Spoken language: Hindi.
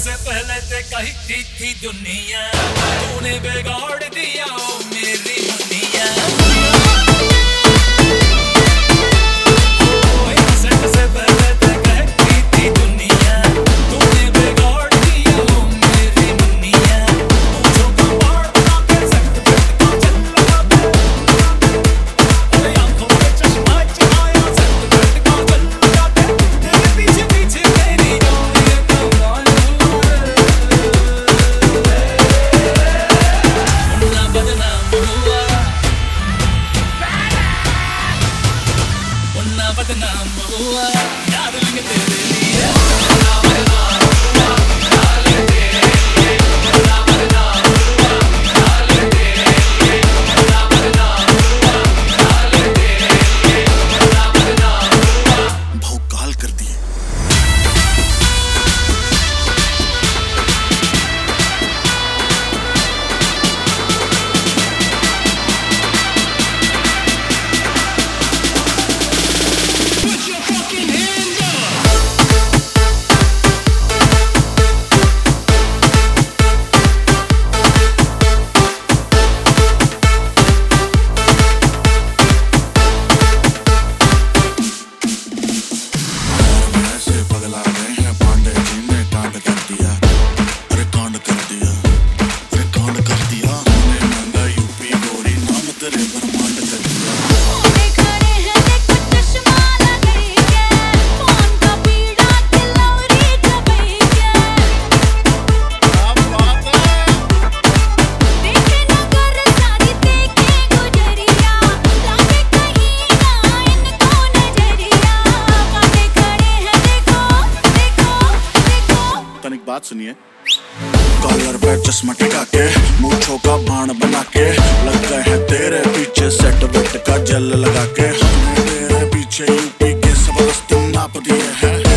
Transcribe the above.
से पहले ते कहती थी दुनिया, तूने बिगाड़ दिया ओ मेरी दुनिया। सेट से पहले ते कहती थी दुनिया, तूने बिगाड़ दिया ओ मेरी दुनिया। पूछो कबाड़ बना के सेट बेट को चल लगा दे, ओए आंखों में चश्मा चढ़ाया सेट बेट को चल लगा दे। तेरे पीछे पीछे मेरी जान ये कमाल मुन्ना बदनाम हुआ, मुन्ना बदनाम हुआ, डार्लिंग तेरे लिए। मुन्ना बदनाम हुआ, डार्लिंग तेरे लिए। मुन्ना बदनाम हुआ, डार्लिंग तेरे लिए। मुन्ना बदनाम हुआ, डार्लिंग तेरे लिए। मुन्ना बदनाम हुआ। भौकाल कर दिए। Put your fucking hands up. ऐसे पगला गए हैं पांडे जी ने कांड कर दिया। अरे कांड कर दिया, अरे कांड कर दिया। हमने मांगा यूपी गोरी, नाम तेरे ब्रह्मांड कर दिया। ओने खड़े हैं देखो चश्मा लगाई के, फोन का बीड़ा तिलौरी चबाई के। क्या बात है। देखे नगर सारी देखे गुजरिया, लागे कहीं ना इनको नजरिया। काटे खड़े हैं देखो देखो देखो। तनिक बात सुनिए। कॉलर पे चश्मा टिका के, मूंछों का बाण बना के, लग गए हैं तेरे पीछे सेट वेट का जेल लगा के। हमने तेरे पीछे यूपी के सब रास्ते नाप दिए हैं।